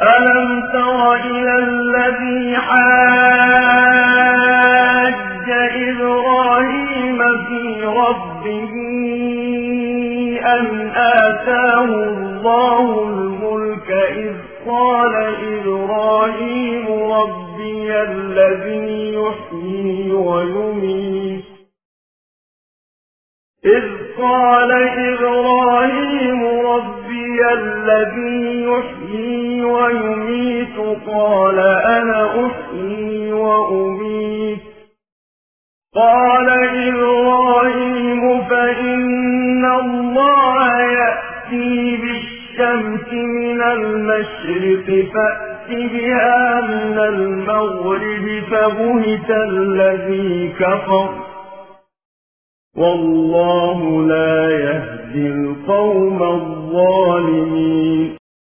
ألم تر إلى الذي حاج إبراهيم في ربه أن آتاه الله الملك إذ قال إبراهيم ربي الذي يحيي ويميت قال أنا أحيي وأميت قال إبراهيم فإن الله يأتي بالشمس من المشرق فأت بها من المغرب فبهت الذي كفر والله لا يهدي القوم الظالمين.